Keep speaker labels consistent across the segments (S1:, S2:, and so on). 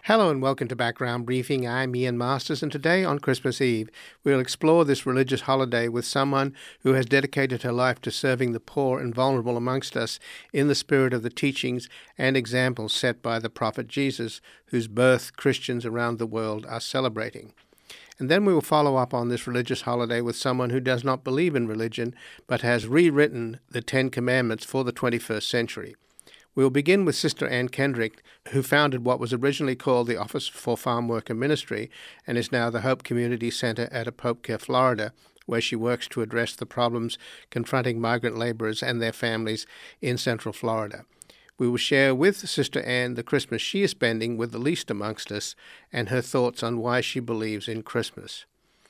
S1: Hello and welcome to Background Briefing. I'm Ian Masters, and today on Christmas Eve, we'll explore this religious holiday with someone who has dedicated her life to serving the poor and vulnerable amongst us in the spirit of the teachings and examples set by the prophet Jesus, whose birth Christians around the world are celebrating. And then we will follow up on this religious holiday with someone who does not believe in religion, but has rewritten the Ten Commandments for the 21st century. We'll begin with Sister Ann Kendrick, who founded what was originally called the Office for Farm Worker Ministry and is now the Hope Community Center at Apopka, Florida, where she works to address the problems confronting migrant laborers and their families in Central Florida. We will share with Sister Ann the Christmas she is spending with the least amongst us and her thoughts on why she believes in Christmas.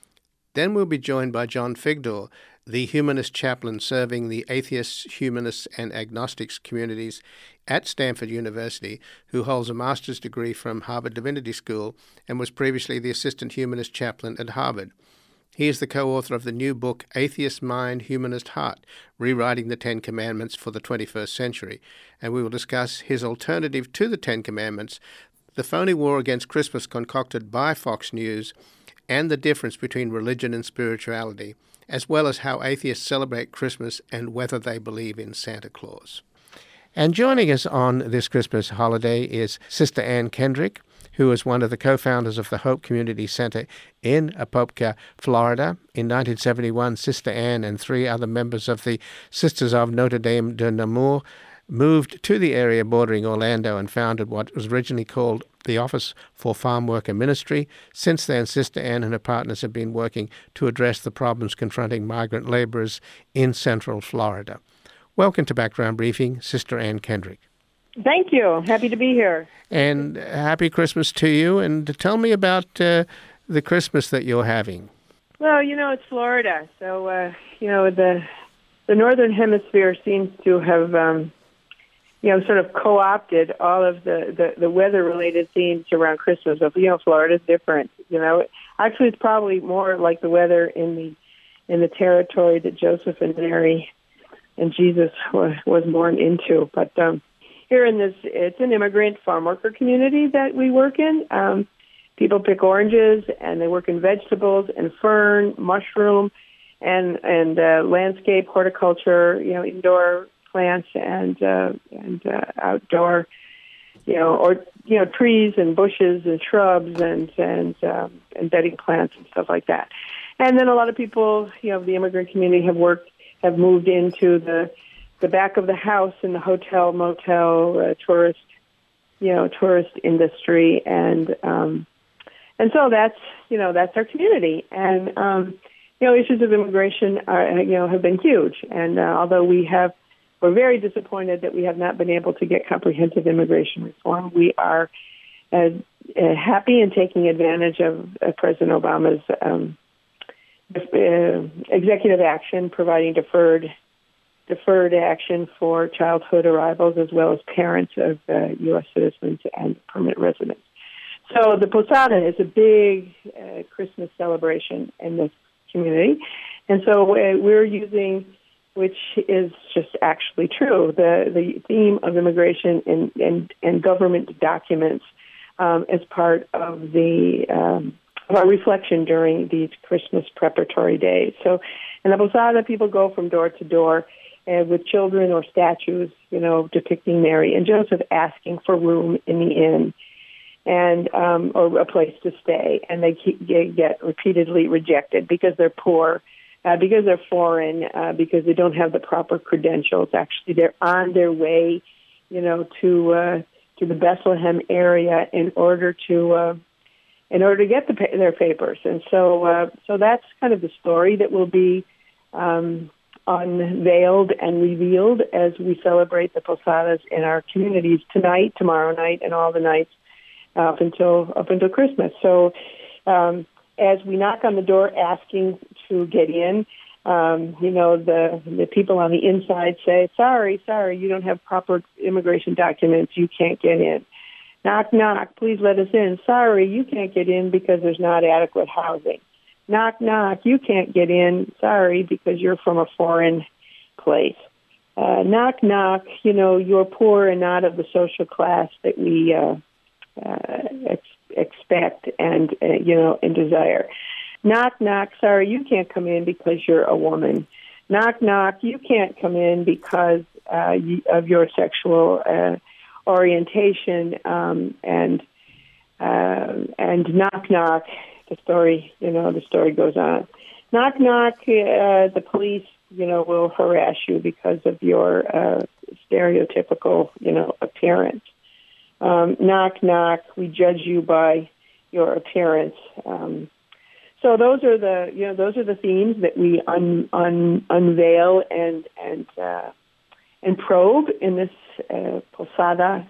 S1: Then we'll be joined by John Figdor, the humanist chaplain serving the atheists, humanists, and agnostics communities at Stanford University, who holds a master's degree from Harvard Divinity School and was previously the assistant humanist chaplain at Harvard. He is the co-author of the new book, Atheist Mind, Humanist Heart, Rewriting the Ten Commandments for the 21st Century, and we will discuss his alternative to the Ten Commandments, the phony war against Christmas concocted by Fox News, and the difference between religion and spirituality, as well as how atheists celebrate Christmas and whether they believe in Santa Claus. And joining us on this Christmas holiday is Sister Ann Kendrick, who is one of the co-founders of the Hope Community Center in Apopka, Florida. In 1971, Sister Ann and three other members of the Sisters of Notre Dame de Namur moved to the area bordering Orlando and founded what was originally called the Office for Farm Worker Ministry. Since then, Sister Ann and her partners have been working to address the problems confronting migrant laborers in Central Florida. Welcome to Background Briefing, Sister Ann Kendrick.
S2: Thank you. Happy to be here.
S1: And happy Christmas to you. And tell me about the Christmas that you're having.
S2: Well, it's Florida. So, the Northern Hemisphere seems to have sort of co-opted all of the weather-related themes around Christmas. Florida's different. Actually, it's probably more like the weather in the territory that Joseph and Mary and Jesus was born into. But here it's an immigrant farm worker community that we work in. People pick oranges, and they work in vegetables and fern, mushroom, and landscape horticulture. Indoor plants and outdoor, trees and bushes and shrubs and bedding plants and stuff like that. And then a lot of people, the immigrant community have moved into the back of the house in the hotel, motel, tourist industry, and so that's our community. And issues of immigration have been huge. And although we're very disappointed that we have not been able to get comprehensive immigration reform. We are happy in taking advantage of President Obama's executive action, providing deferred action for childhood arrivals as well as parents of U.S. citizens and permanent residents. So the Posada is a big Christmas celebration in this community, and so we're using, which is just actually true, the theme of immigration and government documents as part of our reflection during these Christmas preparatory days. So in the Posada, people go from door to door with children or statues, depicting Mary and Joseph asking for room in the inn and or a place to stay, and they get repeatedly rejected because they're poor. Because they're foreign, because they don't have the proper credentials. Actually, they're on their way, to the Bethlehem area in order to get their papers. And so that's kind of the story that will be unveiled and revealed as we celebrate the Posadas in our communities tonight, tomorrow night, and all the nights up until Christmas. So. As we knock on the door asking to get in, the people on the inside say, sorry, you don't have proper immigration documents, you can't get in. Knock, knock, please let us in. Sorry, you can't get in because there's not adequate housing. Knock, knock, you can't get in. Sorry, because you're from a foreign place. Knock, knock, you're poor and not of the social class that we expect and and desire. Knock, knock. Sorry, you can't come in because you're a woman. Knock, knock. You can't come in because of your sexual orientation. And knock, knock. The story goes on. Knock, knock. The police, will harass you because of your stereotypical, appearance. Knock, knock. We judge you by your appearance. So those are the themes that we unveil and probe in this posada,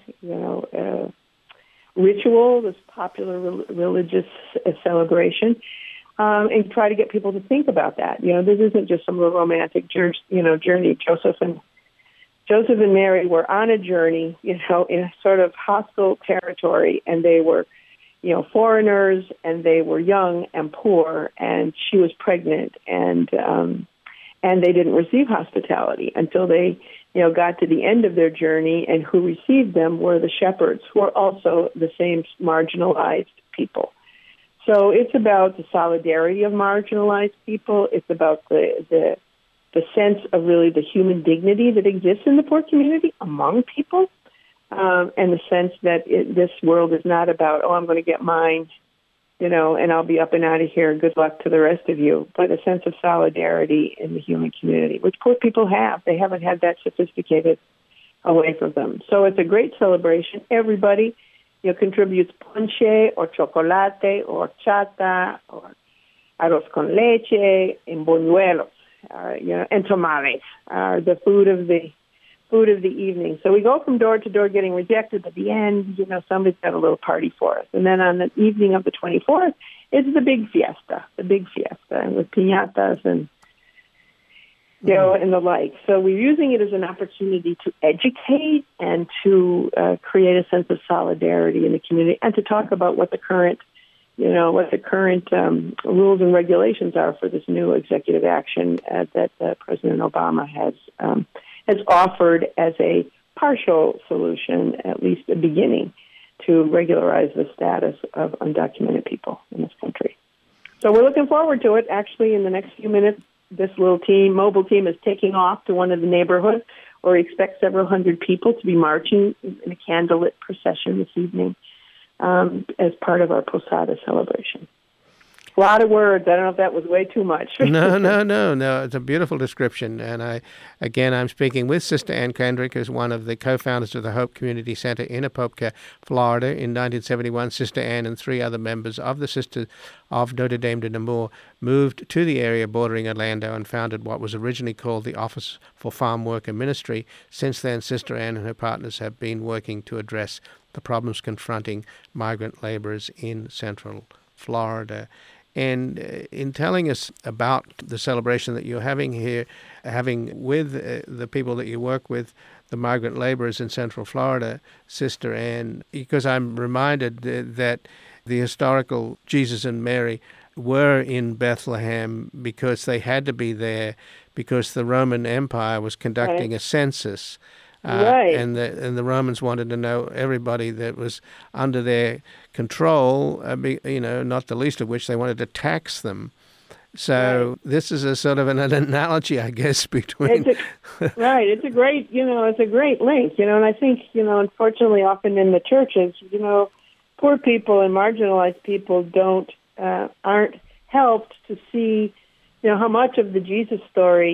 S2: ritual, this popular religious celebration, and try to get people to think about that. This isn't just some romantic journey. Joseph and Mary were on a journey, in a sort of hostile territory, and they were, foreigners, and they were young and poor, and she was pregnant, and they didn't receive hospitality until they, got to the end of their journey, and who received them were the shepherds, who are also the same marginalized people. So it's about the solidarity of marginalized people. It's about the sense of really the human dignity that exists in the poor community among people, and the sense that this world is not about, I'm going to get mine, and I'll be up and out of here. Good luck to the rest of you. But a sense of solidarity in the human community, which poor people have. They haven't had that sophisticated away from them. So it's a great celebration. Everybody, contributes ponche or chocolate or chata or arroz con leche and buñuelos, and tamales are the food of the evening. So we go from door to door getting rejected. At the end, somebody's got a little party for us. And then on the evening of the 24th, it's the big fiesta with piñatas and, and the like. So we're using it as an opportunity to educate and to create a sense of solidarity in the community and to talk about what the current rules and regulations are for this new executive action that President Obama has offered as a partial solution, at least a beginning, to regularize the status of undocumented people in this country. So we're looking forward to it. Actually, in the next few minutes, this little mobile team, is taking off to one of the neighborhoods where we expect several hundred people to be marching in a candlelit procession this evening as part of our Posada celebration. A lot of words. I don't know if that was way too much.
S1: No. It's a beautiful description. And I'm speaking with Sister Ann Kendrick, who's one of the co-founders of the Hope Community Center in Apopka, Florida. In 1971, Sister Ann and 3 other members of the Sisters of Notre Dame de Namur moved to the area bordering Orlando and founded what was originally called the Office for Farm Worker Ministry. Since then, Sister Ann and her partners have been working to address the problems confronting migrant laborers in Central Florida. And in telling us about the celebration that you're having with the people that you work with, the migrant laborers in Central Florida, Sister Ann, because I'm reminded that the historical Jesus and Mary were in Bethlehem because they had to be there because the Roman Empire was conducting a census.
S2: Right.
S1: And the Romans wanted to know everybody that was under their control, not the least of which they wanted to tax them. So This is a sort of an analogy, I guess, between...
S2: It's a great, it's a great link, and I think, unfortunately, often in the churches, poor people and marginalized people aren't helped to see how much of the Jesus story,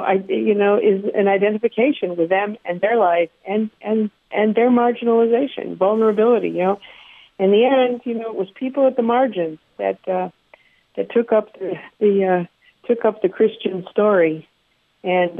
S2: is an identification with them and their life and their marginalization, vulnerability. In the end, it was people at the margins that took up the Christian story, and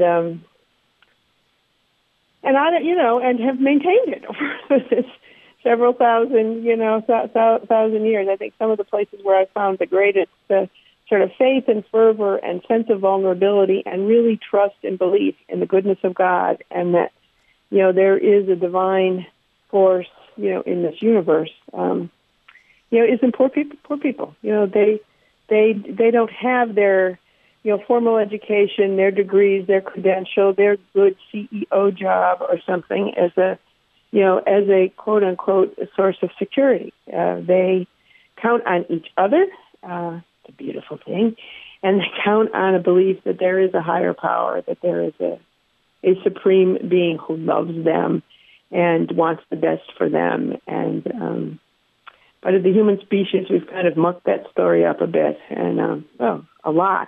S2: have maintained it over this several thousand years. I think some of the places where I found the greatest sort of faith and fervor and sense of vulnerability and really trust and belief in the goodness of God and that, there is a divine force, in this universe, is in poor people. They don't have their, formal education, their degrees, their credential, their good CEO job or something as as a quote-unquote source of security. They count on each other. It's a beautiful thing. And they count on a belief that there is a higher power, that there is a supreme being who loves them and wants the best for them. And but as the human species, we've kind of mucked that story up a bit, and a lot.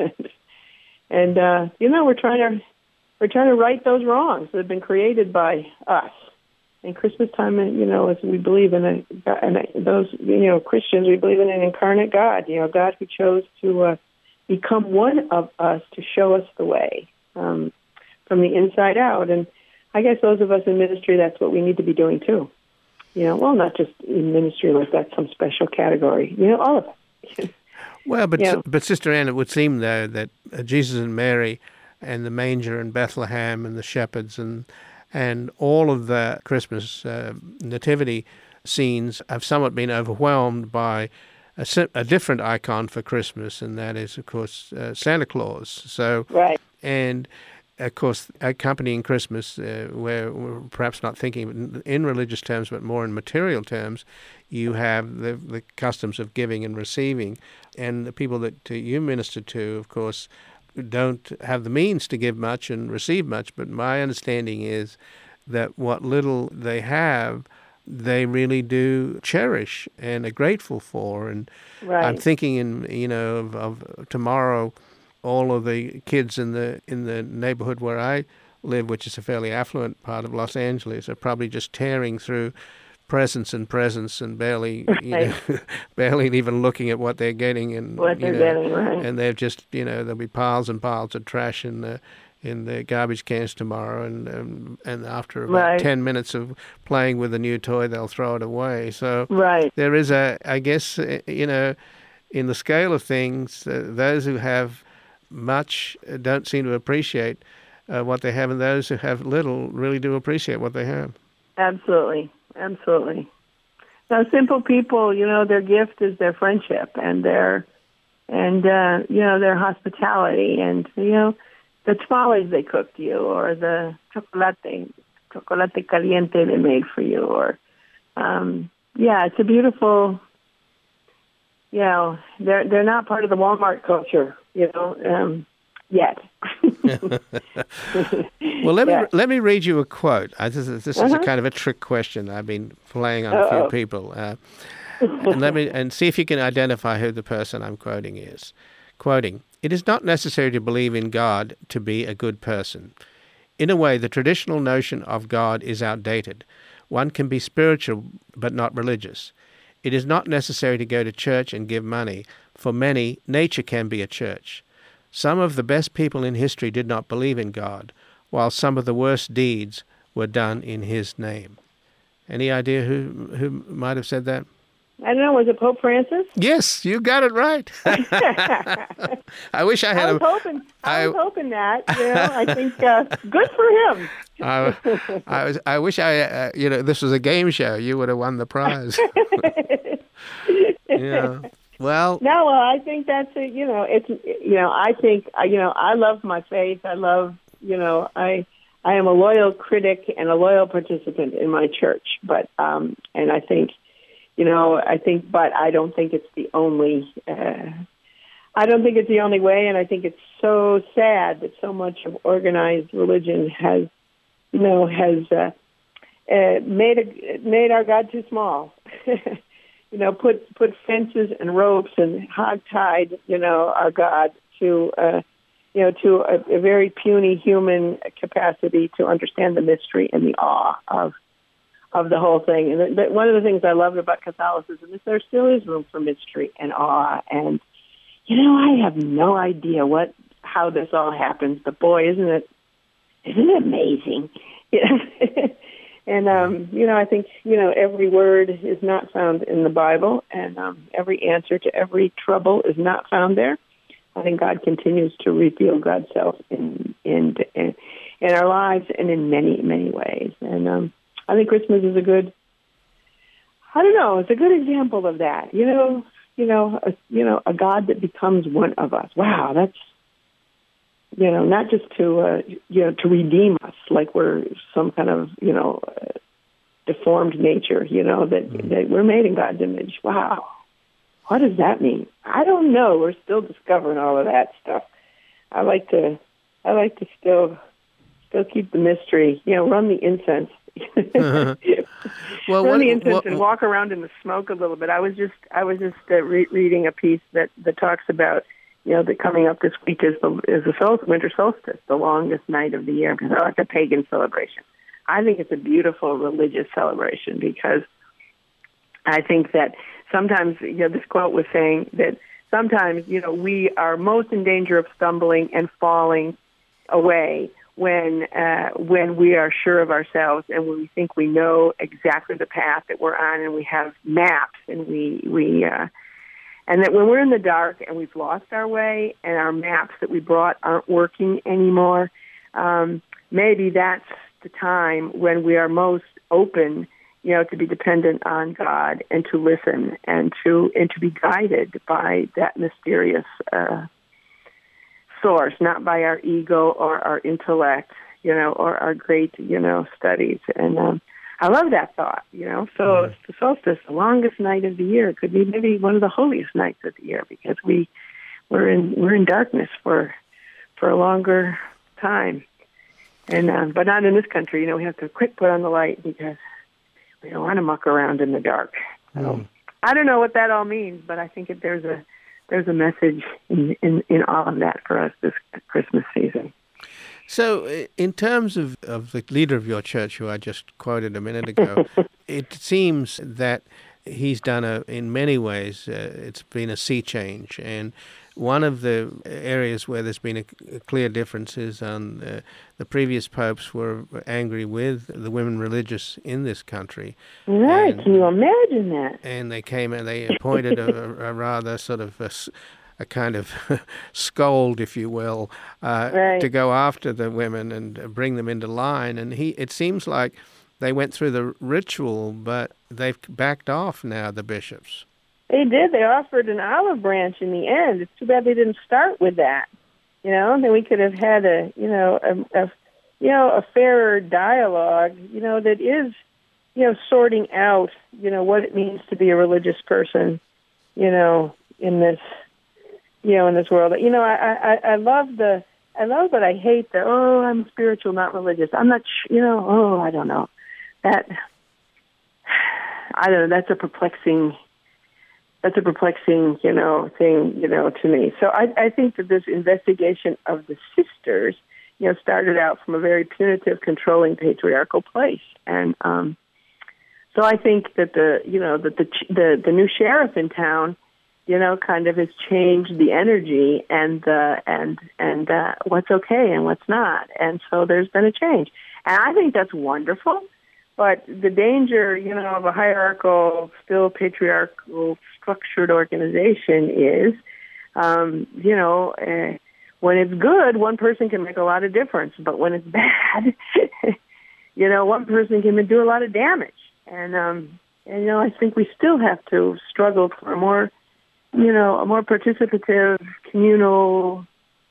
S2: And we're trying to right those wrongs that have been created by us. And Christmas time, as we believe in those Christians, we believe in an incarnate God. God who chose to become one of us to show us the way from the inside out. And I guess those of us in ministry, that's what we need to be doing too. Not just in ministry like that's some special category. All of us.
S1: Well, but Sister Anne, it would seem though that Jesus and Mary and the manger and Bethlehem and the shepherds and all of the Christmas nativity scenes have somewhat been overwhelmed by a different icon for Christmas, and that is, of course, Santa Claus. So,
S2: right.
S1: And of course, accompanying Christmas, where we're perhaps not thinking in religious terms, but more in material terms, you have the customs of giving and receiving. And the people that you minister to, of course, don't have the means to give much and receive much. But my understanding is that what little they have, they really do cherish and are grateful for. And
S2: right.
S1: I'm thinking of tomorrow, all of the kids in the neighborhood where I live, which is a fairly affluent part of Los Angeles, are probably just tearing through presents and barely barely even looking at what they're getting and
S2: getting, right.
S1: And they've just there'll be piles and piles of trash in the garbage cans tomorrow, and after about
S2: right.
S1: 10 minutes of playing with a new toy, they'll throw it away. So
S2: right.
S1: there is I guess in the scale of things, those who have much don't seem to appreciate what they have, and those who have little really do appreciate what they have.
S2: Absolutely. Now, simple people, their gift is their friendship and their their hospitality, and the tamales they cooked you, or the chocolate caliente they made for you, or it's a beautiful. They're not part of the Walmart culture, yet.
S1: Well, let me read you a quote. This is a kind of a trick question I've been playing on a few people, and see if you can identify who the person I'm quoting is. Quoting: "It is not necessary to believe in God to be a good person. In a way, the traditional notion of God is outdated. One can be spiritual but not religious. It is not necessary to go to church and give money. For many, nature can be a church. Some of the best people in history did not believe in God, while some of the worst deeds were done in His name." Any idea who might have said that?
S2: I don't know. Was it Pope Francis?
S1: Yes, you got it right. I wish I had.
S2: I was hoping that. I think good for him.
S1: I wish this was a game show. You would have won the prize. Yeah. Well.
S2: No, I think that's I think I love my faith. I love I am a loyal critic and a loyal participant in my church, but and I think. But I don't think it's the only. I don't think it's the only way, and I think it's so sad that so much of organized religion has made our God too small. Put fences and ropes and hog-tied, our God to a very puny human capacity to understand the mystery and the awe of the whole thing. And one of the things I loved about Catholicism is there still is room for mystery and awe. And, I have no idea how this all happens, but boy, isn't it amazing? And, I think, every word is not found in the Bible, and every answer to every trouble is not found there. I think God continues to reveal God's self in our lives and in many, many ways. And I think Christmas is it's a good example of that. A God that becomes one of us. Wow, that's, not just to redeem us like we're some kind of, deformed nature, that we're made in God's image. Wow. What does that mean? I don't know. We're still discovering all of that stuff. I like to still keep the mystery. Run the incense. Run the incense and walk around in the smoke a little bit. I was just reading a piece that talks about that coming up this week is the winter solstice, the longest night of the year. Because it's a pagan celebration. I think it's a beautiful religious celebration because I think that sometimes, this quote was saying that sometimes, we are most in danger of stumbling and falling away when we are sure of ourselves and when we think we know exactly the path that we're on and we have maps and and that when we're in the dark and we've lost our way and our maps that we brought aren't working anymore, maybe that's the time when we are most open, to be dependent on God and to listen and to be guided by that mysterious source, not by our ego or our intellect, or our great, studies. And I love that thought, So the solstice, the longest night of the year, could be maybe one of the holiest nights of the year because we're in darkness for a longer time. And but not in this country. We have to quick put on the light because we don't want to muck around in the dark. So I don't know what that all means, but I think there's a message in all of that for us this Christmas season.
S1: So in terms of the leader of your church, who I just quoted a minute ago, it seems that he's done in many ways, it's been a sea change. And one of the areas where there's been a clear difference is on the previous popes were angry with the women religious in this country.
S2: Right, can you imagine that?
S1: And they came and they appointed a rather sort of a kind of scold, if you will, to go after the women and bring them into line. And it seems like they went through the ritual, but they've backed off now, the bishops.
S2: They did. They offered an olive branch in the end. It's too bad they didn't start with that. Then we could have had a fairer dialogue, that is, sorting out, what it means to be a religious person, in this, in this world. I love but I hate the, I'm spiritual, not religious. I'm not, I don't know. I don't know. That's a perplexing thing, to me. So I think that this investigation of the sisters, started out from a very punitive, controlling, patriarchal place. And so I think that the new sheriff in town, kind of has changed the energy and what's okay and what's not. And so there's been a change. And I think that's wonderful. But the danger, of a hierarchical, still patriarchal, structured organization is, when it's good, one person can make a lot of difference. But when it's bad, one person can do a lot of damage. And I think we still have to struggle for a more participative, communal,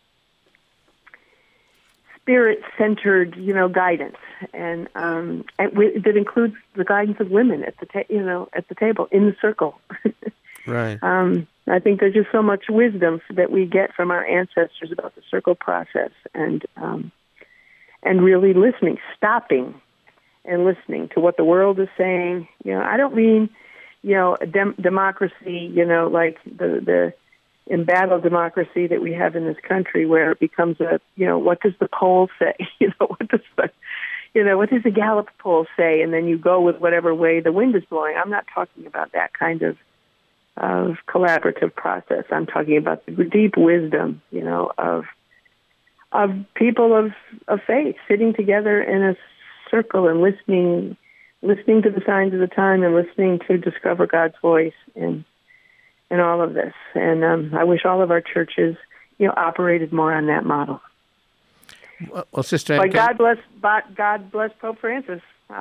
S2: spirit-centered, guidance, and that includes the guidance of women at the table in the circle.
S1: Right.
S2: I think there's just so much wisdom that we get from our ancestors about the circle process, and really listening, stopping, and listening to what the world is saying. I don't mean, democracy. Like the embattled democracy that we have in this country, where it becomes what does the poll say? What does the Gallup poll say? And then you go with whatever way the wind is blowing. I'm not talking about that kind of collaborative process. I'm talking about the deep wisdom, of people of faith sitting together in a circle and listening to the signs of the time and listening to discover God's voice in all of this. And I wish all of our churches, operated more on that model.
S1: Well, Sister,
S2: but God bless Pope Francis.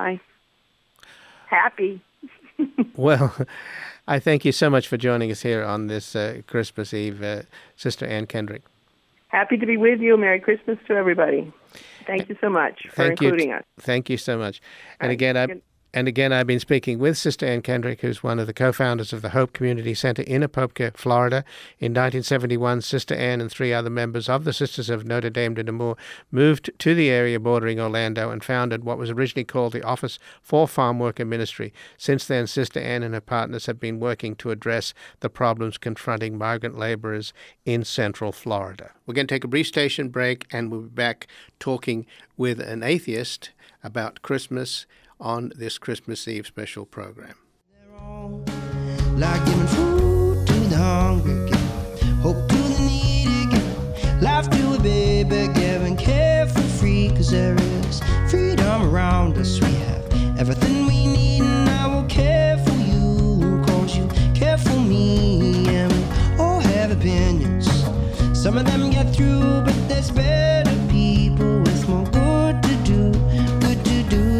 S2: Happy.
S1: Well, I thank you so much for joining us here on this Christmas Eve, Sister Ann Kendrick.
S2: Happy to be with you. Merry Christmas to everybody. Thank you so much for including us.
S1: Thank you so much. And again, And again, I've been speaking with Sister Ann Kendrick, who's one of the co-founders of the Hope Community Center in Apopka, Florida. In 1971, Sister Ann and 3 other members of the Sisters of Notre Dame de Namur moved to the area bordering Orlando and founded what was originally called the Office for Farm Worker Ministry. Since then, Sister Ann and her partners have been working to address the problems confronting migrant laborers in Central Florida. We're going to take a brief station break, and we'll be back talking with an atheist about Christmas on this Christmas Eve special program.
S3: Like giving food to the hungry, giving hope to the needy, giving life to a baby, giving care for free, 'cause there is freedom around us. We have everything we need, and I will care for you, 'cause you care for me. And we all have opinions, some of them get through, but there's better people with more good to do, good to do.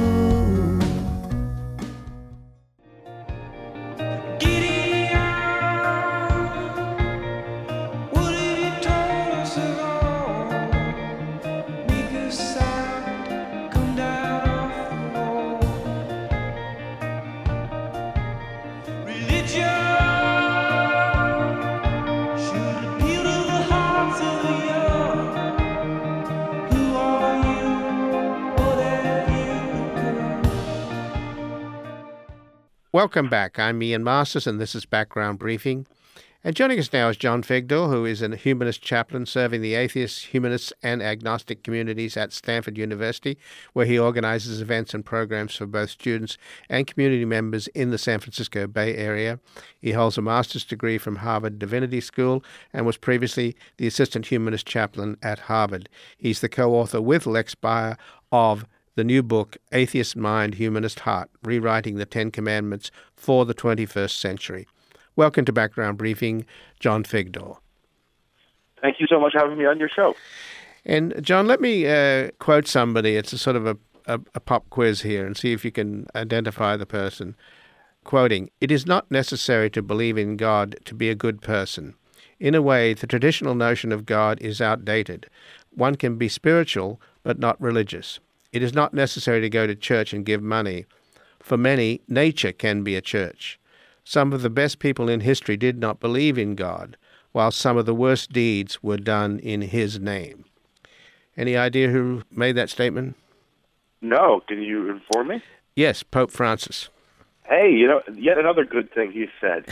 S1: Welcome back. I'm Ian Masters, and this is Background Briefing. And joining us now is John Figdor, who is a humanist chaplain serving the atheists, humanists, and agnostic communities at Stanford University, where he organizes events and programs for both students and community members in the San Francisco Bay Area. He holds a master's degree from Harvard Divinity School and was previously the assistant humanist chaplain at Harvard. He's the co-author with Lex Baer of the new book, Atheist Mind, Humanist Heart, Rewriting the Ten Commandments for the 21st Century. Welcome to Background Briefing, John Figdor.
S4: Thank you so much for having me on your show.
S1: And John, let me quote somebody. It's a sort of a pop quiz here, and see if you can identify the person. Quoting, "It is not necessary to believe in God to be a good person. In a way, the traditional notion of God is outdated. One can be spiritual, but not religious. It is not necessary to go to church and give money. For many, nature can be a church. Some of the best people in history did not believe in God, while some of the worst deeds were done in His name." Any idea who made that statement?
S4: No. Can you inform me?
S1: Yes, Pope Francis.
S4: Hey, yet another good thing he said.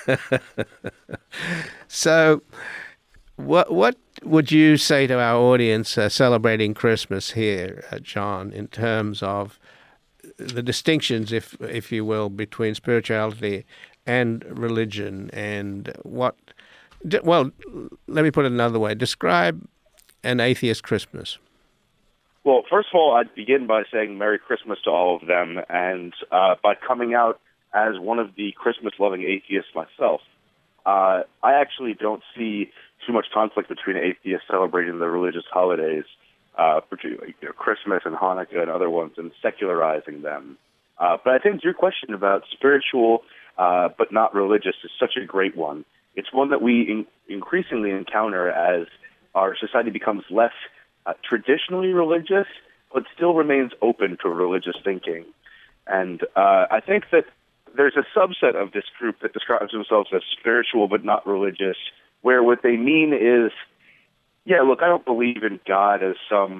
S1: So, what would you say to our audience celebrating Christmas here, John, in terms of the distinctions, if you will, between spirituality and religion, and let me put it another way. Describe an atheist Christmas.
S4: Well, first of all, I'd begin by saying Merry Christmas to all of them, and by coming out as one of the Christmas-loving atheists myself. I actually don't see too much conflict between atheists celebrating the religious holidays, particularly Christmas and Hanukkah and other ones, and secularizing them. But I think your question about spiritual but not religious is such a great one. It's one that we increasingly encounter as our society becomes less traditionally religious, but still remains open to religious thinking. And I think that there's a subset of this group that describes themselves as spiritual but not religious, where what they mean is, yeah, look, I don't believe in God as some,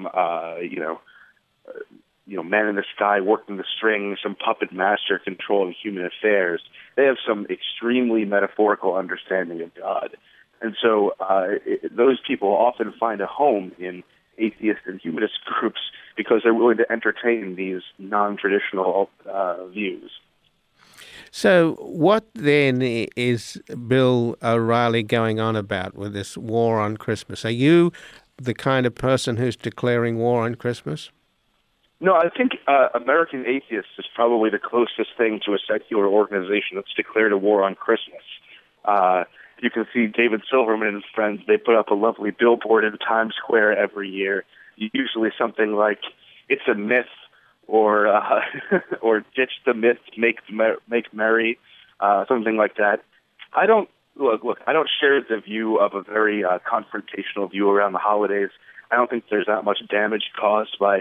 S4: man in the sky working the strings, some puppet master controlling human affairs. They have some extremely metaphorical understanding of God. And so those people often find a home in atheist and humanist groups because they're willing to entertain these non-traditional views.
S1: So what then is Bill O'Reilly going on about with this war on Christmas? Are you the kind of person who's declaring war on Christmas?
S4: No, I think American Atheists is probably the closest thing to a secular organization that's declared a war on Christmas. You can see David Silverman and his friends, they put up a lovely billboard in Times Square every year, usually something like, "It's a myth," or "Ditch the myth, make merry," something like that. I don't share the view of a very confrontational view around the holidays. I don't think there's that much damage caused by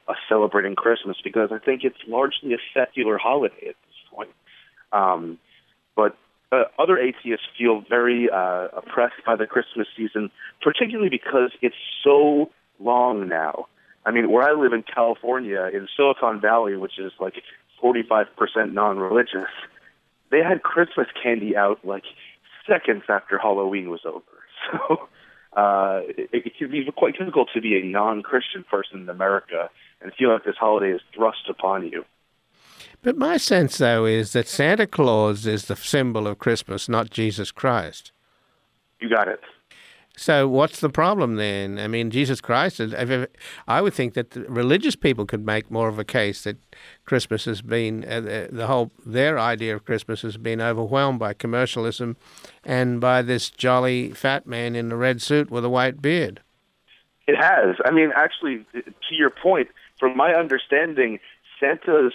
S4: celebrating Christmas, because I think it's largely a secular holiday at this point. But other atheists feel very oppressed by the Christmas season, particularly because it's so long now. I mean, where I live in California, in Silicon Valley, which is like 45% non-religious, they had Christmas candy out like seconds after Halloween was over. So it can be quite difficult to be a non-Christian person in America and feel like this holiday is thrust upon you.
S1: But my sense, though, is that Santa Claus is the symbol of Christmas, not Jesus Christ.
S4: You got it.
S1: So what's the problem then? I mean, Jesus Christ, I would think that the religious people could make more of a case that Christmas has been, their idea of Christmas has been overwhelmed by commercialism and by this jolly fat man in a red suit with a white beard.
S4: It has. I mean, actually, to your point, from my understanding, Santa's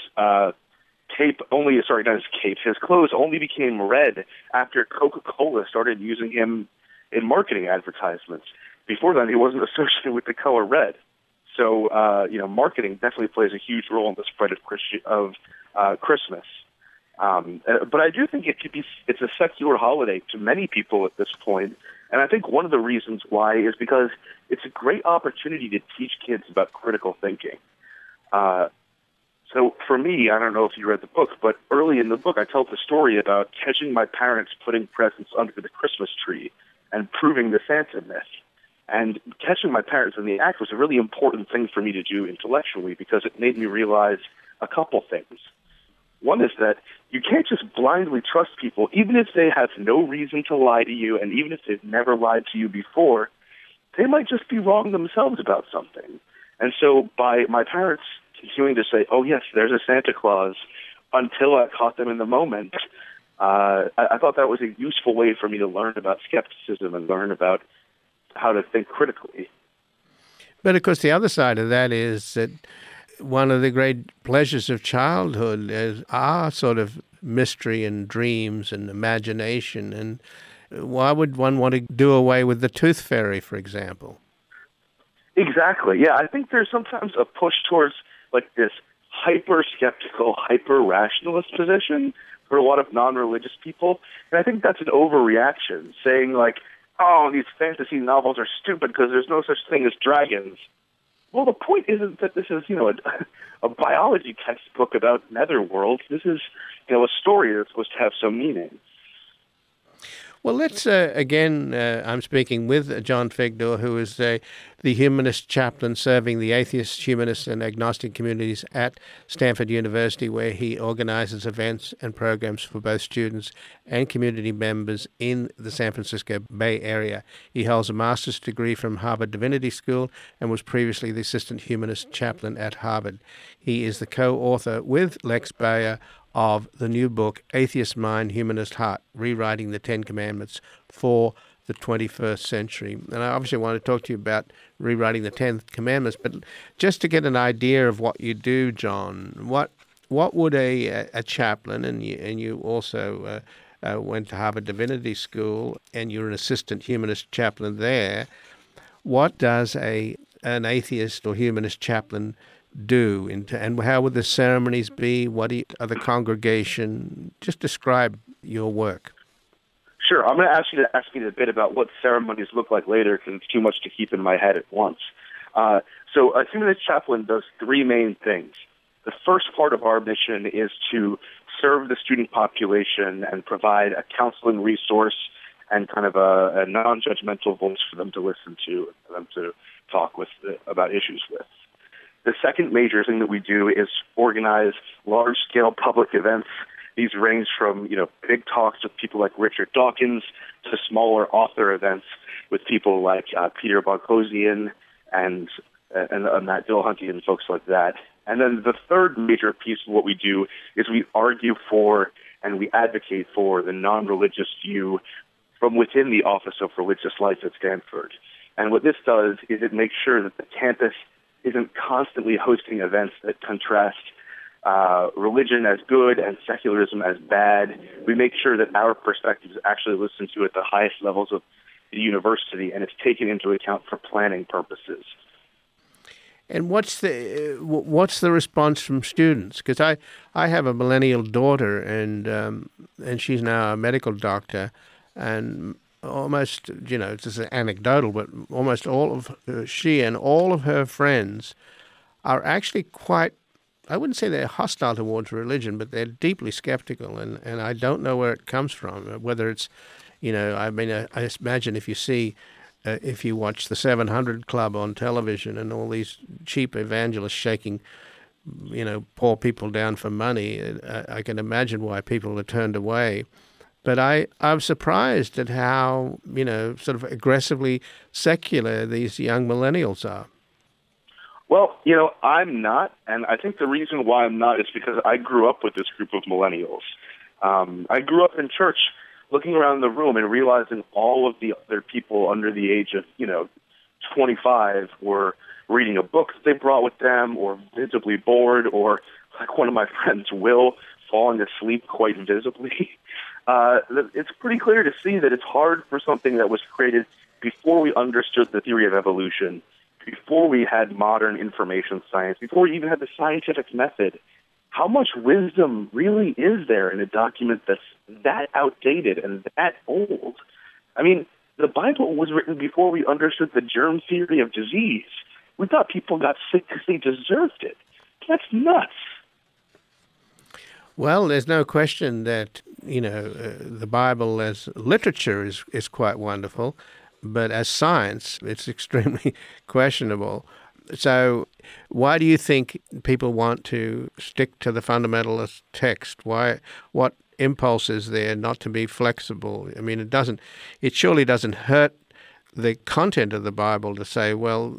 S4: his clothes only became red after Coca-Cola started using him in marketing advertisements. Before then, he wasn't associated with the color red. So, marketing definitely plays a huge role in the spread of Christmas. But I do think it's a secular holiday to many people at this point. And I think one of the reasons why is because it's a great opportunity to teach kids about critical thinking. So for me, I don't know if you read the book, but early in the book, I tell the story about catching my parents putting presents under the Christmas tree and proving the Santa myth. And catching my parents in the act was a really important thing for me to do intellectually, because it made me realize a couple things. One is that you can't just blindly trust people, even if they have no reason to lie to you, and even if they've never lied to you before, they might just be wrong themselves about something. And so by my parents continuing to say, oh, yes, there's a Santa Claus, until I caught them in the moment, I thought that was a useful way for me to learn about skepticism and learn about how to think critically.
S1: But, of course, the other side of that is that one of the great pleasures of childhood is our sort of mystery and dreams and imagination. And why would one want to do away with the tooth fairy, for example?
S4: Exactly. Yeah, I think there's sometimes a push towards like this hyper-skeptical, hyper-rationalist position for a lot of non-religious people. And I think that's an overreaction, saying like, oh, these fantasy novels are stupid because there's no such thing as dragons. Well, the point isn't that this is, a biology textbook about netherworld. This is, a story that's supposed to have some meaning.
S1: Well, let's, I'm speaking with John Figdor, who is the humanist chaplain serving the atheist, humanist, and agnostic communities at Stanford University, where he organizes events and programs for both students and community members in the San Francisco Bay Area. He holds a master's degree from Harvard Divinity School and was previously the assistant humanist chaplain at Harvard. He is the co-author with Lex Bayer of the new book, Atheist Mind, Humanist Heart, Rewriting the Ten Commandments for the 21st Century. And I obviously want to talk to you about rewriting the 10 Commandments, but just to get an idea of what you do, John, what would a chaplain, and you also went to Harvard Divinity School, and you're an assistant humanist chaplain there, what does an atheist or humanist chaplain do, and how would the ceremonies be? What are the congregation? Just describe your work.
S4: Sure. I'm going to ask you to ask me a bit about what ceremonies look like later, because it's too much to keep in my head at once. So a humanist chaplain does three main things. The first part of our mission is to serve the student population and provide a counseling resource and kind of a non-judgmental voice for them to listen to, for them to talk with about issues with. The second major thing that we do is organize large-scale public events. These range from, big talks with people like Richard Dawkins to smaller author events with people like Peter Boghossian and Matt Dillahunty and folks like that. And then the third major piece of what we do is we argue for and we advocate for the non-religious view from within the Office of Religious Life at Stanford. And what this does is it makes sure that the campus isn't constantly hosting events that contrast religion as good and secularism as bad. We make sure that our perspective is actually listened to at the highest levels of the university, and it's taken into account for planning purposes.
S1: And what's the response from students? Because I have a millennial daughter, and she's now a medical doctor, and almost, it's just anecdotal, but almost all of she and all of her friends are actually quite, I wouldn't say they're hostile towards religion, but they're deeply skeptical, and I don't know where it comes from, whether it's, I imagine if you watch the 700 Club on television and all these cheap evangelists shaking, poor people down for money, I can imagine why people are turned away. But I'm surprised at how, sort of aggressively secular these young millennials are.
S4: Well, I'm not, and I think the reason why I'm not is because I grew up with this group of millennials. I grew up in church, looking around the room and realizing all of the other people under the age of, 25 were reading a book that they brought with them, or visibly bored, or like one of my friends, Will, falling asleep quite visibly. It's pretty clear to see that it's hard for something that was created before we understood the theory of evolution, before we had modern information science, before we even had the scientific method. How much wisdom really is there in a document that's that outdated and that old? I mean, the Bible was written before we understood the germ theory of disease. We thought people got sick because they deserved it. That's nuts.
S1: Well, there's no question that, the Bible as literature is quite wonderful, but as science, it's extremely questionable. So why do you think people want to stick to the fundamentalist text? What impulse is there not to be flexible? I mean, it surely doesn't hurt the content of the Bible to say, well,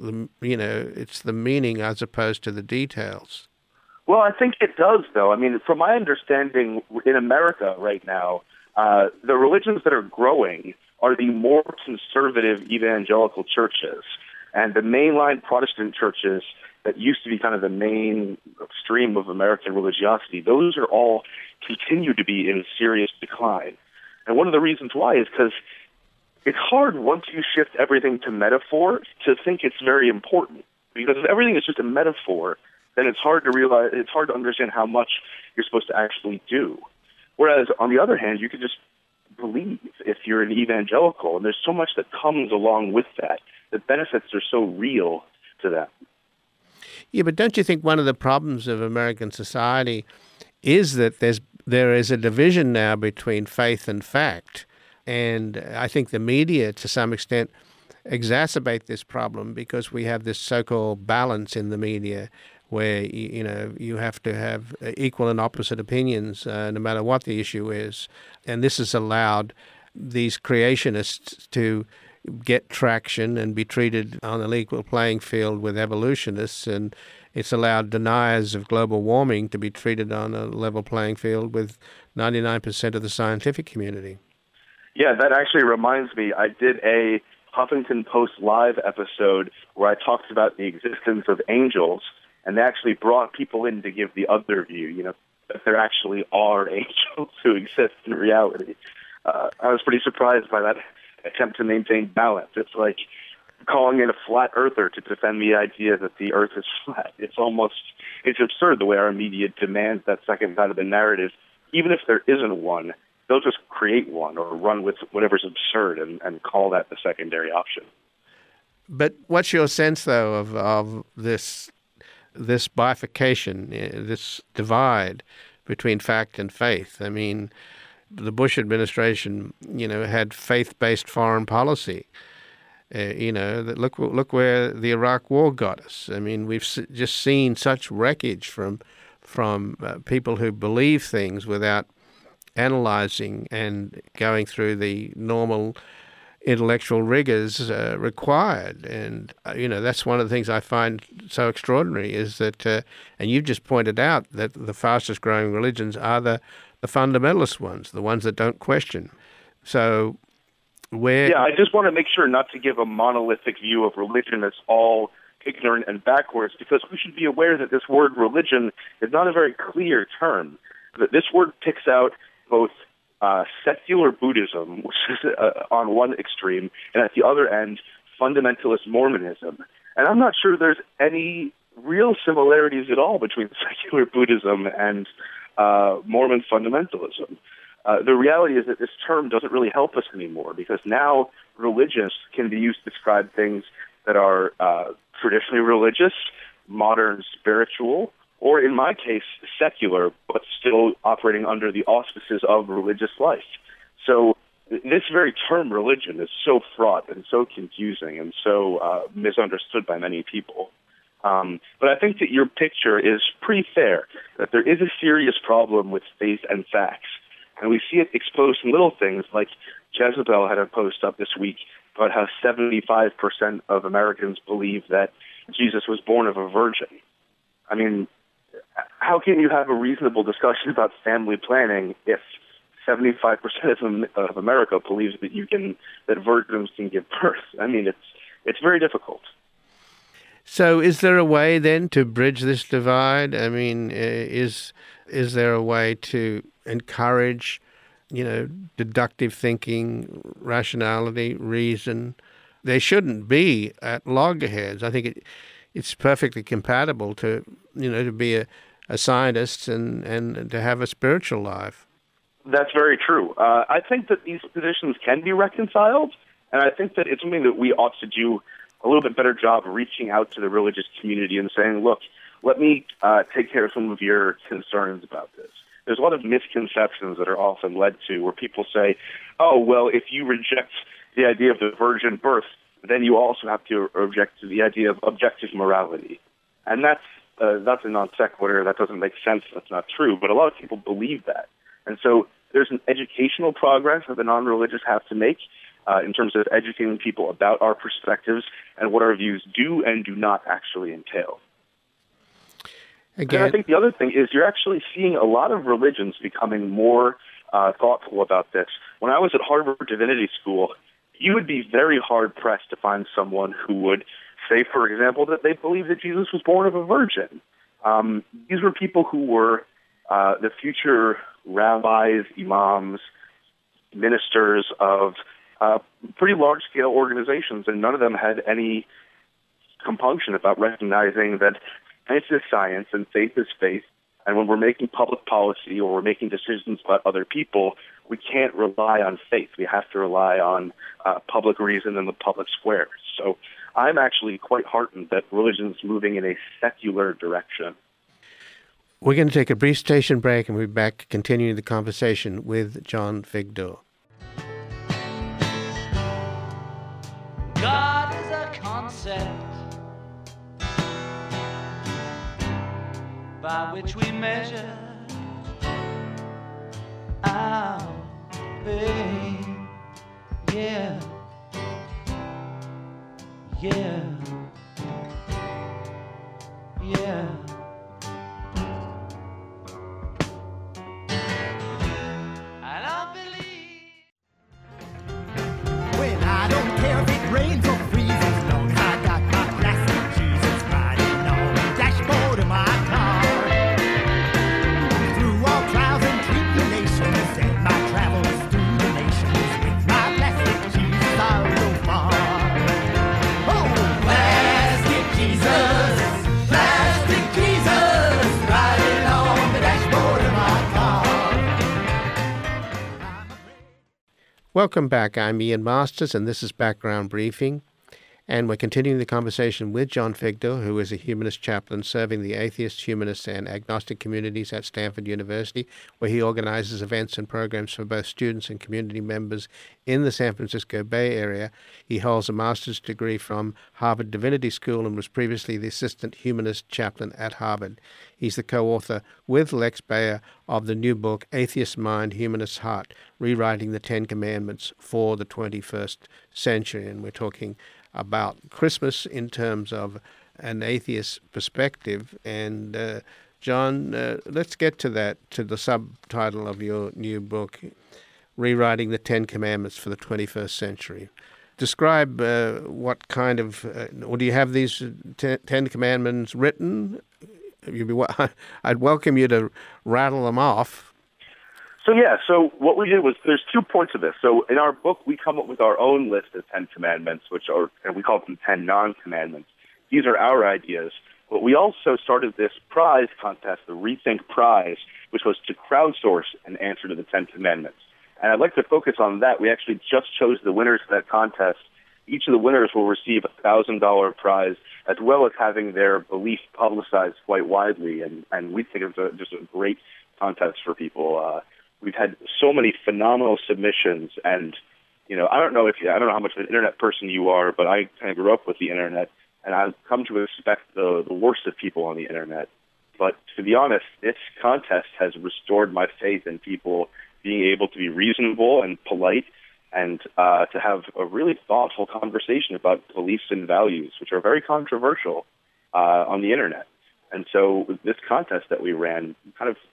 S1: it's the meaning as opposed to the details.
S4: Well, I think it does, though. I mean, from my understanding, in America right now, the religions that are growing are the more conservative evangelical churches. And the mainline Protestant churches that used to be kind of the main stream of American religiosity, those are all continue to be in serious decline. And one of the reasons why is because it's hard once you shift everything to metaphor to think it's very important. Because if everything is just a metaphor, then it's hard to understand how much you're supposed to actually do. Whereas, on the other hand, you can just believe if you're an evangelical, and there's so much that comes along with that. The benefits are so real to that.
S1: Yeah, but don't you think one of the problems of American society is that there is a division now between faith and fact? And I think the media, to some extent, exacerbate this problem because we have this so-called balance in the media where, you have to have equal and opposite opinions no matter what the issue is. And this has allowed these creationists to get traction and be treated on an equal playing field with evolutionists, and it's allowed deniers of global warming to be treated on a level playing field with 99% of the scientific community.
S4: Yeah, that actually reminds me, I did a Huffington Post Live episode where I talked about the existence of angels, and they actually brought people in to give the other view, that there actually are angels who exist in reality. I was pretty surprised by that attempt to maintain balance. It's like calling in a flat earther to defend the idea that the earth is flat. It's absurd the way our media demands that second side of the narrative. Even if there isn't one, they'll just create one or run with whatever's absurd and call that the secondary option.
S1: But what's your sense, though, of this bifurcation, this divide between fact and faith? I mean, the Bush administration, had faith-based foreign policy. Look where the Iraq War got us. I mean, we've just seen such wreckage from people who believe things without analyzing and going through the normal intellectual rigors required. And, that's one of the things I find so extraordinary is that, and you've just pointed out that the fastest growing religions are the fundamentalist ones, the ones that don't question. So
S4: Yeah, I just want to make sure not to give a monolithic view of religion that's all ignorant and backwards, because we should be aware that this word religion is not a very clear term. That this word picks out both secular Buddhism, which is on one extreme, and at the other end, fundamentalist Mormonism. And I'm not sure there's any real similarities at all between secular Buddhism and Mormon fundamentalism. The reality is that this term doesn't really help us anymore, because now religious can be used to describe things that are traditionally religious, modern spiritual, or in my case, secular, but still operating under the auspices of religious life. So this very term religion is so fraught and so confusing and so misunderstood by many people. But I think that your picture is pretty fair, that there is a serious problem with faith and facts. And we see it exposed in little things, like Jezebel had a post up this week about how 75% of Americans believe that Jesus was born of a virgin. I mean, how can you have a reasonable discussion about family planning if 75% of America believes that virgins can give birth? I mean, it's very difficult.
S1: So is there a way then to bridge this divide? I mean, is there a way to encourage, deductive thinking, rationality, reason? They shouldn't be at loggerheads. I think it's perfectly compatible to be a scientist and to have a spiritual life.
S4: That's very true. I think that these positions can be reconciled, and I think that it's something that we ought to do a little bit better job of reaching out to the religious community and saying, look, let me take care of some of your concerns about this. There's a lot of misconceptions that are often led to where people say, oh, well, if you reject the idea of the virgin birth, then you also have to object to the idea of objective morality. And that's a non sequitur. That doesn't make sense. That's not true. But a lot of people believe that. And so there's an educational progress that the non-religious have to make in terms of educating people about our perspectives and what our views do and do not actually entail.
S1: Again,
S4: and I think the other thing is you're actually seeing a lot of religions becoming more thoughtful about this. When I was at Harvard Divinity School, you would be very hard-pressed to find someone who would say, for example, that they believe that Jesus was born of a virgin. These were people who were the future rabbis, imams, ministers of pretty large-scale organizations, and none of them had any compunction about recognizing that science is science and faith is faith, and when we're making public policy or we're making decisions about other people, we can't rely on faith. We have to rely on public reason and the public square. So I'm actually quite heartened that religion is moving in a secular direction.
S1: We're going to take a brief station break and we'll be back continuing the conversation with John Figdor.
S5: God is a concept by which we measure our pain. Yeah, yeah, yeah. I don't believe
S6: when I don't care if it rains or freezes, long as I got my plastic Jesus riding on the dashboard of my car. Through all trials and tribulations and my travels through the nations, with my plastic Jesus I'll go far. Oh, plastic Jesus, riding on the dashboard of my car.
S1: Welcome back. I'm Ian Masters, and this is Background Briefing. And we're continuing the conversation with John Figdor, who is a humanist chaplain serving the atheist, humanist, and agnostic communities at Stanford University, where he organizes events and programs for both students and community members in the San Francisco Bay Area. He holds a master's degree from Harvard Divinity School and was previously the assistant humanist chaplain at Harvard. He's the co-author with Lex Baer of the new book, Atheist Mind, Humanist Heart, Rewriting the Ten Commandments for the 21st Century. And we're talking about Christmas in terms of an atheist perspective. And John, let's get to that, to the subtitle of your new book, Rewriting the Ten Commandments for the 21st Century. Describe what kind of, or do you have these Ten Commandments written? I'd welcome you to rattle them off.
S4: So what we did was, there's 2 points of this. So in our book, we come up with our own list of 10 commandments, and we call them 10 non-commandments. these are our ideas. But we also started this prize contest, the Rethink Prize, which was to crowdsource an answer to the Ten Commandments. And I'd like to focus on that. We actually just chose the winners of that contest. Each of the winners will receive a $1,000 prize, as well as having their belief publicized quite widely. And we think it's just a great contest for people. We've had so many phenomenal submissions, and I don't know how much of an internet person you are, but I kind of grew up with the internet, and I've come to expect the worst of people on the internet. But to be honest, this contest has restored my faith in people being able to be reasonable and polite, and to have a really thoughtful conversation about beliefs and values, which are very controversial on the internet. And so this contest that we ran kind of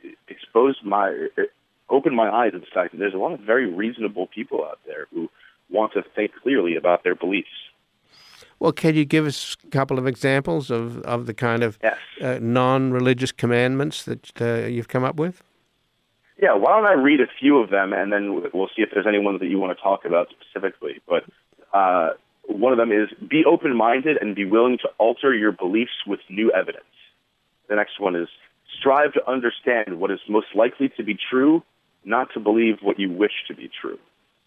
S4: opened my eyes to the fact that there's a lot of very reasonable people out there who want to think clearly about their beliefs.
S1: Well, can you give us a couple of examples of the kind of
S4: Yes.
S1: non-religious commandments that you've come up with?
S4: Yeah, why don't I read a few of them, and then we'll see if there's any ones that you want to talk about specifically. But one of them is, be open-minded and be willing to alter your beliefs with new evidence. The next one is, strive to understand what is most likely to be true, not to believe what you wish to be true.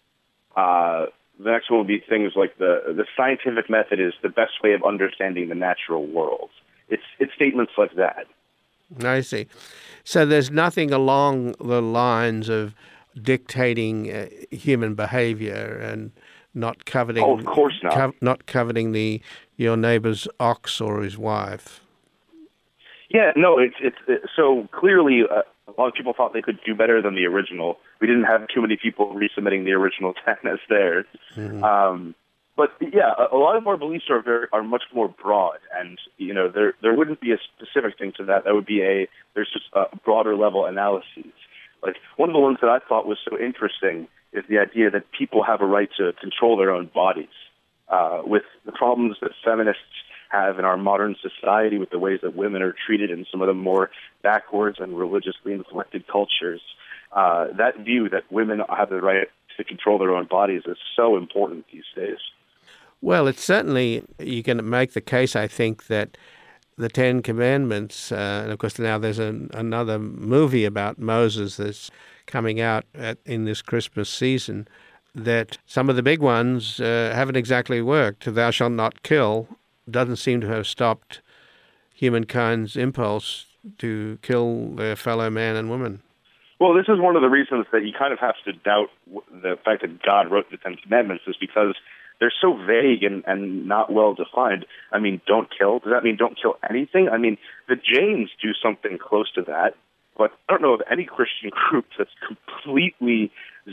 S4: The next one would be things like the scientific method is the best way of understanding the natural world. It's statements like that.
S1: I see. So there's nothing along the lines of dictating human behavior and not coveting.
S4: Oh, of course not.
S1: Not coveting your neighbor's ox or his wife.
S4: Yeah, no, it's so clearly a lot of people thought they could do better than the original. We didn't have too many people resubmitting the original 10 as theirs. Mm-hmm. But yeah, a lot of our beliefs are much more broad, and there wouldn't be a specific thing to that. That would be there's just a broader level analysis. Like one of the ones that I thought was so interesting is the idea that people have a right to control their own bodies. With the problems that feminists have in our modern society, with the ways that women are treated in some of the more backwards and religiously inflected cultures, that view that women have the right to control their own bodies is so important these days.
S1: Well, it's certainly, you can make the case, I think, that the Ten Commandments, and of course now there's another movie about Moses that's coming out in this Christmas season, that some of the big ones haven't exactly worked. Thou shalt not kill doesn't seem to have stopped humankind's impulse to kill their fellow man and woman.
S4: Well, this is one of the reasons that you kind of have to doubt the fact that God wrote the Ten Commandments, is because they're so vague and not well defined. I mean, don't kill. Does that mean don't kill anything? I mean, the Jains do something close to that, but I don't know of any Christian group that's completely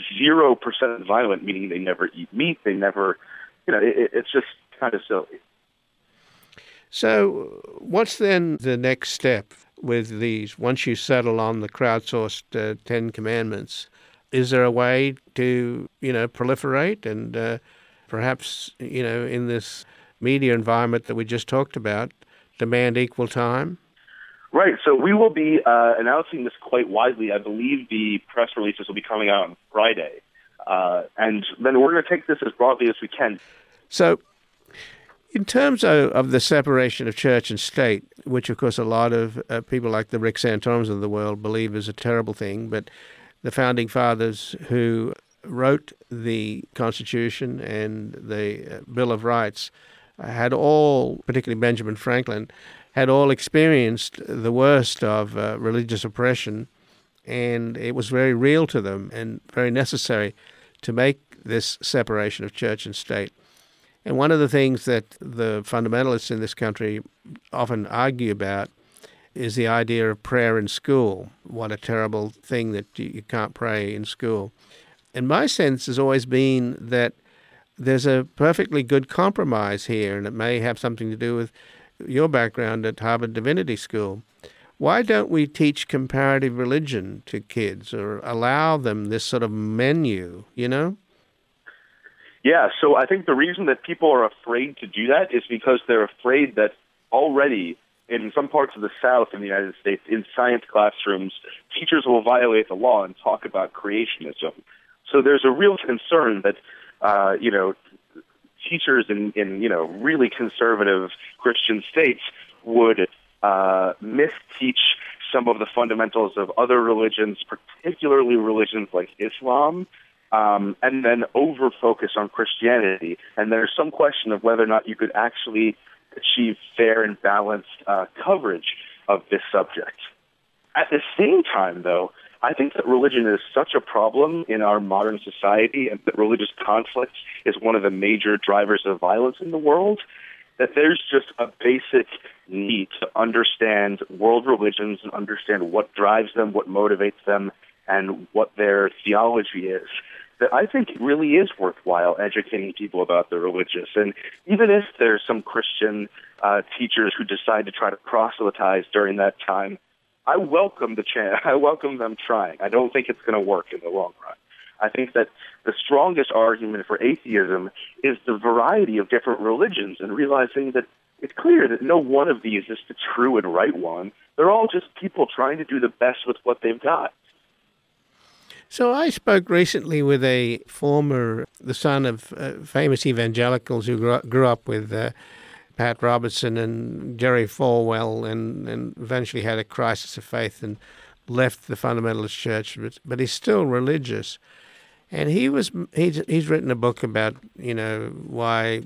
S4: 0% violent, meaning they never eat meat, they never, it's just kind of silly.
S1: So what's then the next step with these? Once you settle on the crowdsourced 10 Commandments, is there a way to, proliferate and perhaps, in this media environment that we just talked about, demand equal time?
S4: Right. So we will be announcing this quite widely. I believe the press releases will be coming out on Friday. And then we're going to take this as broadly as we can.
S1: So in terms of the separation of church and state, which, of course, a lot of people like the Rick Santorums of the world believe is a terrible thing, but the Founding Fathers who wrote the Constitution and the Bill of Rights had all, particularly Benjamin Franklin, had all experienced the worst of religious oppression, and it was very real to them and very necessary to make this separation of church and state. And one of the things that the fundamentalists in this country often argue about is the idea of prayer in school. What a terrible thing that you can't pray in school. And my sense has always been that there's a perfectly good compromise here, and it may have something to do with your background at Harvard Divinity School. Why don't we teach comparative religion to kids or allow them this sort of menu,
S4: Yeah, so I think the reason that people are afraid to do that is because they're afraid that already in some parts of the South in the United States, in science classrooms, teachers will violate the law and talk about creationism. So there's a real concern that, teachers in really conservative Christian states would misteach some of the fundamentals of other religions, particularly religions like Islam, and then over-focus on Christianity. And there's some question of whether or not you could actually achieve fair and balanced coverage of this subject. At the same time, though, I think that religion is such a problem in our modern society, and that religious conflict is one of the major drivers of violence in the world, that there's just a basic need to understand world religions and understand what drives them, what motivates them, and what their theology is. That I think it really is worthwhile educating people about the religious. And even if there's some Christian teachers who decide to try to proselytize during that time, I welcome I welcome them trying. I don't think it's going to work in the long run. I think that the strongest argument for atheism is the variety of different religions, and realizing that it's clear that no one of these is the true and right one. They're all just people trying to do the best with what they've got.
S1: So I spoke recently with the son of famous evangelicals who grew up with Pat Robertson and Jerry Falwell, and eventually had a crisis of faith and left the Fundamentalist Church, but he's still religious. And he's written a book about why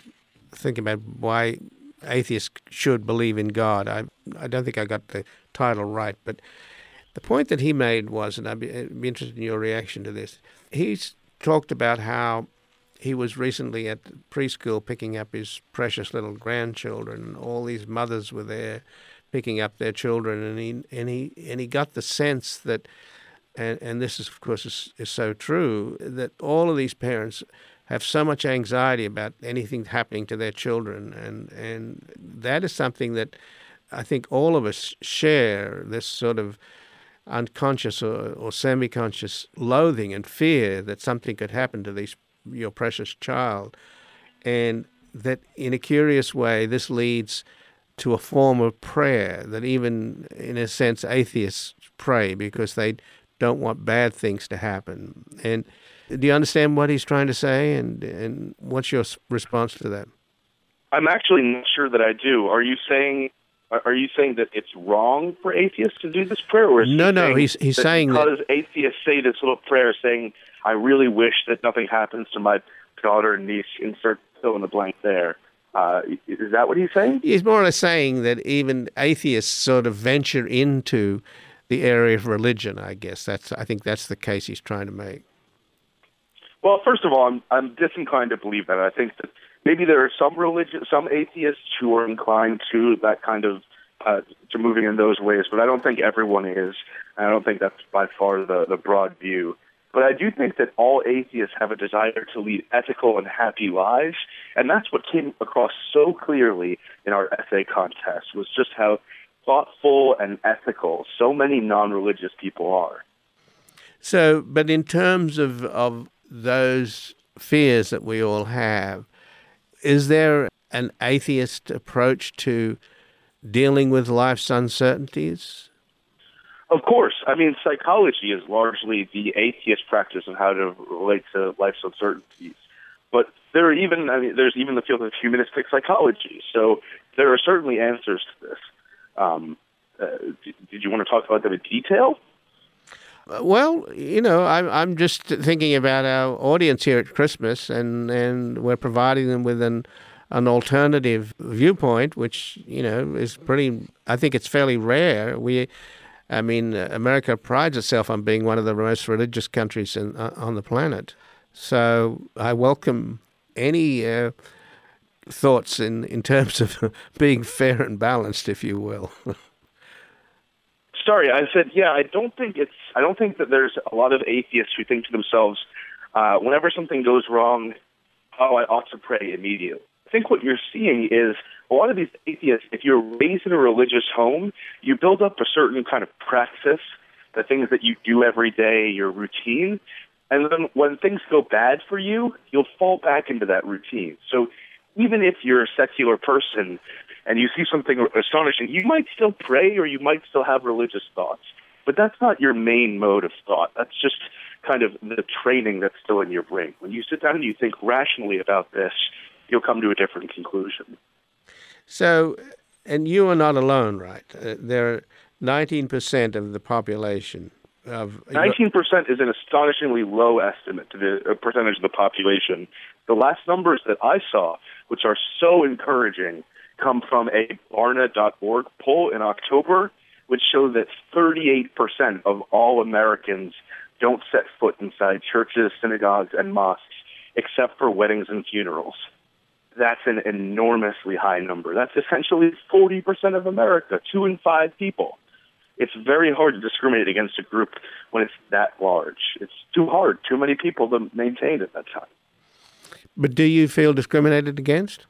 S1: atheists should believe in God. I don't think I got the title right, but the point that he made was, and I'd be interested in your reaction to this, he's talked about how he was recently at preschool picking up his precious little grandchildren, and all these mothers were there picking up their children, and he got the sense that, and this is, of course is so true, that all of these parents have so much anxiety about anything happening to their children, and that is something that I think all of us share, this sort of unconscious or semi-conscious loathing and fear that something could happen to your precious child, and that in a curious way this leads to a form of prayer that even in a sense atheists pray because they don't want bad things to happen. And do you understand what he's trying to say, and what's your response to that?
S4: I'm actually not sure that I do. Are you saying that it's wrong for atheists to do this prayer? Or is
S1: he's saying that
S4: because atheists say this little prayer saying, I really wish that nothing happens to my daughter and niece, insert fill in the blank there. Is that what he's saying?
S1: He's more or less saying that even atheists sort of venture into the area of religion, I guess. I think that's the case he's trying to make.
S4: Well, first of all, I'm disinclined to believe that. I think that maybe there are some atheists who are inclined to that kind of to moving in those ways, but I don't think everyone is. I don't think that's by far the broad view. But I do think that all atheists have a desire to lead ethical and happy lives, and that's what came across so clearly in our essay contest, was just how thoughtful and ethical so many non-religious people are.
S1: So, but in terms of those fears that we all have, is there an atheist approach to dealing with life's uncertainties?
S4: Of course. I mean, psychology is largely the atheist practice of how to relate to life's uncertainties. But there's even the field of humanistic psychology. So there are certainly answers to this. Did you want to talk about that in detail?
S1: Well, I'm just thinking about our audience here at Christmas, and we're providing them with an alternative viewpoint, which, is pretty, I think it's fairly rare. America prides itself on being one of the most religious countries on the planet. So I welcome any thoughts in terms of being fair and balanced, if you will.
S4: Sorry, I said, I don't think that there's a lot of atheists who think to themselves, whenever something goes wrong, I ought to pray immediately. I think what you're seeing is a lot of these atheists, if you're raised in a religious home, you build up a certain kind of praxis, the things that you do every day, your routine, and then when things go bad for you, you'll fall back into that routine. So even if you're a secular person and you see something astonishing, you might still pray or you might still have religious thoughts, but that's not your main mode of thought. That's just kind of the training that's still in your brain. When you sit down and you think rationally about this, you'll come to a different conclusion.
S1: So, and you are not alone, right? There are 19% of the population of
S4: 19% is an astonishingly low estimate to the percentage of the population. The last numbers that I saw, which are so encouraging, come from a Barna.org poll in October, which showed that 38% of all Americans don't set foot inside churches, synagogues, and mosques, except for weddings and funerals. That's an enormously high number. That's essentially 40% of America, 2 in 5 people. It's very hard to discriminate against a group when it's that large. It's too hard, too many people to maintain at that time.
S1: But do you feel discriminated against?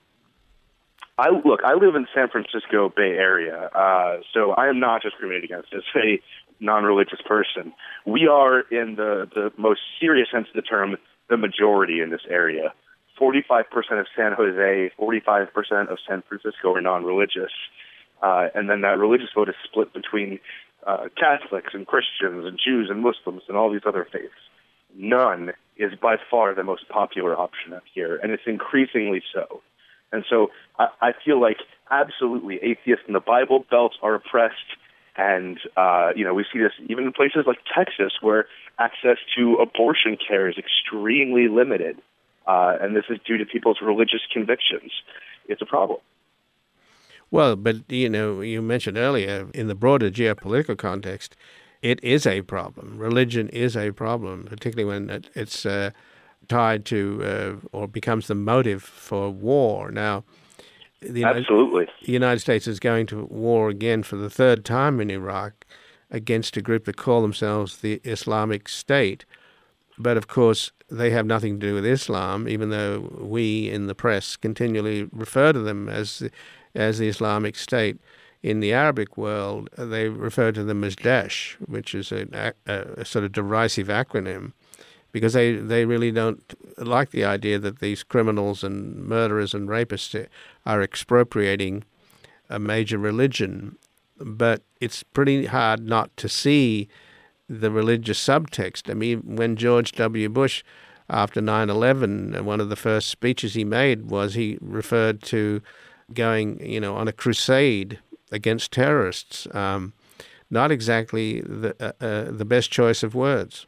S4: I live in San Francisco Bay Area, so I am not discriminated against as a non-religious person. We are, in the most serious sense of the term, the majority in this area. 45% of San Jose, 45% of San Francisco are non-religious. And then that religious vote is split between Catholics and Christians and Jews and Muslims and all these other faiths. None is by far the most popular option up here, and it's increasingly so. And so I feel like absolutely atheists in the Bible Belt are oppressed, and we see this even in places like Texas, where access to abortion care is extremely limited, and this is due to people's religious convictions. It's a problem.
S1: Well, but, you mentioned earlier, in the broader geopolitical context, it is a problem. Religion is a problem, particularly when it's tied to or becomes the motive for war. Now,
S4: Absolutely.
S1: The United States is going to war again for the third time in Iraq against a group that call themselves the Islamic State. But, of course, they have nothing to do with Islam, even though we in the press continually refer to them as the Islamic State. In the Arabic world, they refer to them as Daesh, which is a sort of derisive acronym, because they really don't like the idea that these criminals and murderers and rapists are expropriating a major religion. But it's pretty hard not to see the religious subtext. I mean, when George W. Bush, after 9/11, one of the first speeches he made was he referred to going, on a crusade against terrorists. Not exactly the best choice of words.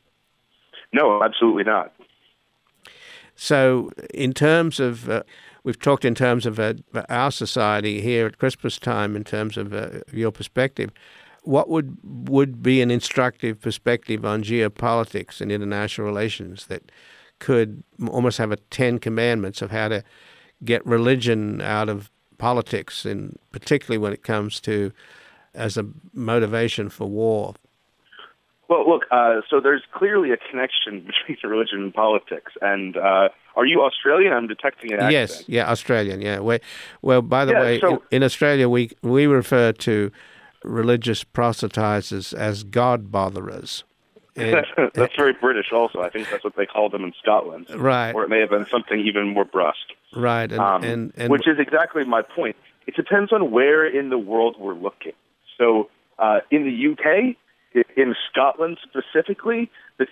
S4: No, absolutely not.
S1: So in terms of, we've talked in terms of our society here at Christmas time, in terms of your perspective, what would be an instructive perspective on geopolitics and international relations that could almost have a 10 commandments of how to get religion out of politics, and particularly when it comes to as a motivation for war?
S4: Well, look, so there's clearly a connection between religion and politics. And are you Australian? I'm detecting an accent.
S1: Yes, yeah, Australian, yeah. Well, by the way,
S4: so,
S1: in Australia, we refer to religious proselytizers as God botherers.
S4: That's very British also. I think that's what they call them in Scotland.
S1: Right.
S4: Or it may have been something even more brusque.
S1: Right. And
S4: which is exactly my point. It depends on where in the world we're looking. So in the UK, in Scotland specifically, the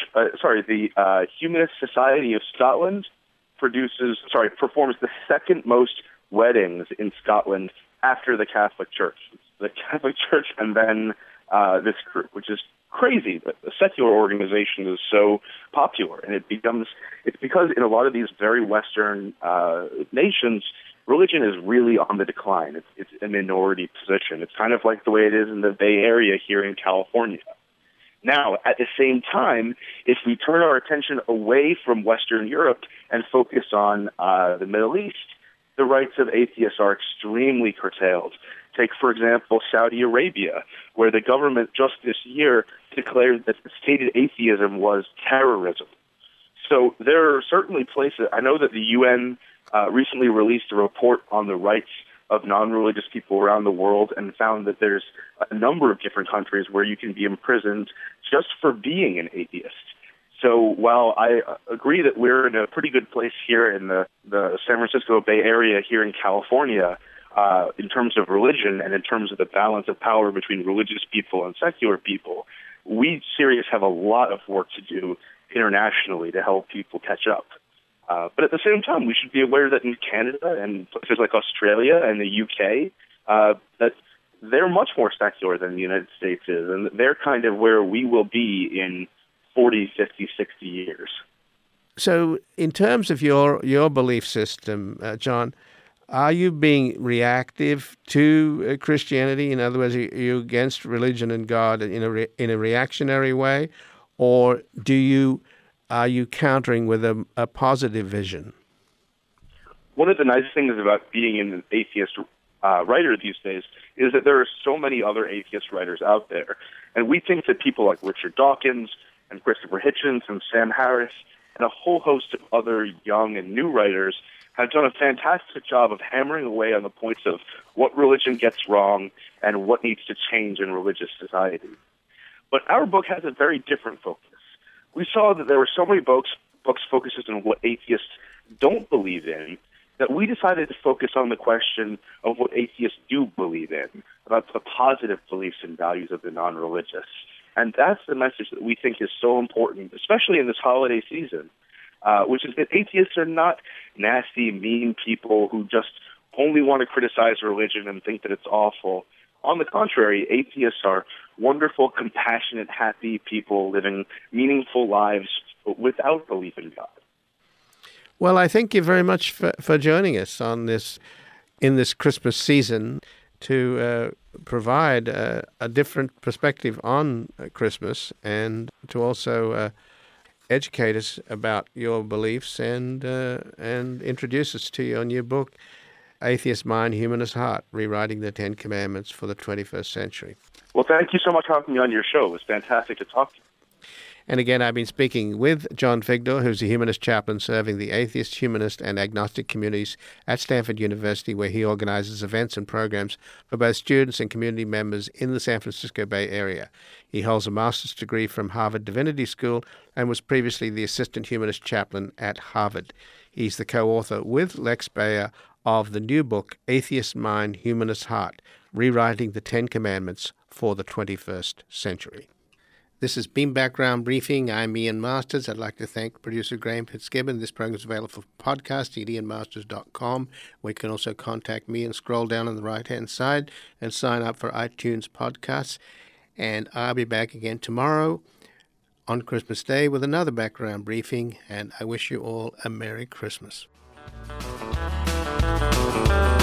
S4: Humanist Society of Scotland performs the second most weddings in Scotland after the Catholic Church. The Catholic Church and then this group, which is crazy that a secular organization is so popular. And it's because in a lot of these very Western nations, religion is really on the decline. It's a minority position. It's kind of like the way it is in the Bay Area here in California. Now, at the same time, if we turn our attention away from Western Europe and focus on the Middle East, the rights of atheists are extremely curtailed. Take, for example, Saudi Arabia, where the government just this year declared that stated atheism was terrorism. So there are certainly places. I know that the UN recently released a report on the rights of non-religious people around the world and found that there's a number of different countries where you can be imprisoned just for being an atheist. So while I agree that we're in a pretty good place here in the San Francisco Bay Area here in California, in terms of religion and in terms of the balance of power between religious people and secular people, we serious have a lot of work to do internationally to help people catch up. But at the same time, we should be aware that in Canada and places like Australia and the UK, that they're much more secular than the United States is, and they're kind of where we will be in 40, 50, 60 years.
S1: So in terms of your belief system, John, are you being reactive to Christianity? In other words, are you against religion and God in a reactionary way, or are you countering with a positive vision?
S4: One of the nice things about being an atheist writer these days is that there are so many other atheist writers out there, and we think that people like Richard Dawkins and Christopher Hitchens and Sam Harris and a whole host of other young and new writers have done a fantastic job of hammering away on the points of what religion gets wrong and what needs to change in religious society. But our book has a very different focus. We saw that there were so many books focused on what atheists don't believe in, that we decided to focus on the question of what atheists do believe in, about the positive beliefs and values of the non-religious. And that's the message that we think is so important, especially in this holiday season, which is that atheists are not nasty, mean people who just only want to criticize religion and think that it's awful. On the contrary, atheists are wonderful, compassionate, happy people living meaningful lives without belief in God.
S1: Well, I thank you very much for joining us in this Christmas season to provide a different perspective on Christmas and to also educate us about your beliefs and introduce us to your new book, Atheist Mind, Humanist Heart, Rewriting the Ten Commandments for the 21st Century.
S4: Well, thank you so much for having me on your show. It was fantastic to talk to you.
S1: And again, I've been speaking with John Figdor, who's a humanist chaplain serving the atheist, humanist, and agnostic communities at Stanford University, where he organizes events and programs for both students and community members in the San Francisco Bay Area. He holds a master's degree from Harvard Divinity School and was previously the assistant humanist chaplain at Harvard. He's the co-author with Lex Bayer of the new book, Atheist Mind, Humanist Heart, Rewriting the Ten Commandments for the 21st Century. This has been Background Briefing. I'm Ian Masters. I'd like to thank producer Graham Fitzgibbon. This program is available for podcast at ianmasters.com, where you can also contact me and scroll down on the right-hand side and sign up for iTunes podcasts. And I'll be back again tomorrow on Christmas Day with another Background Briefing, and I wish you all a Merry Christmas.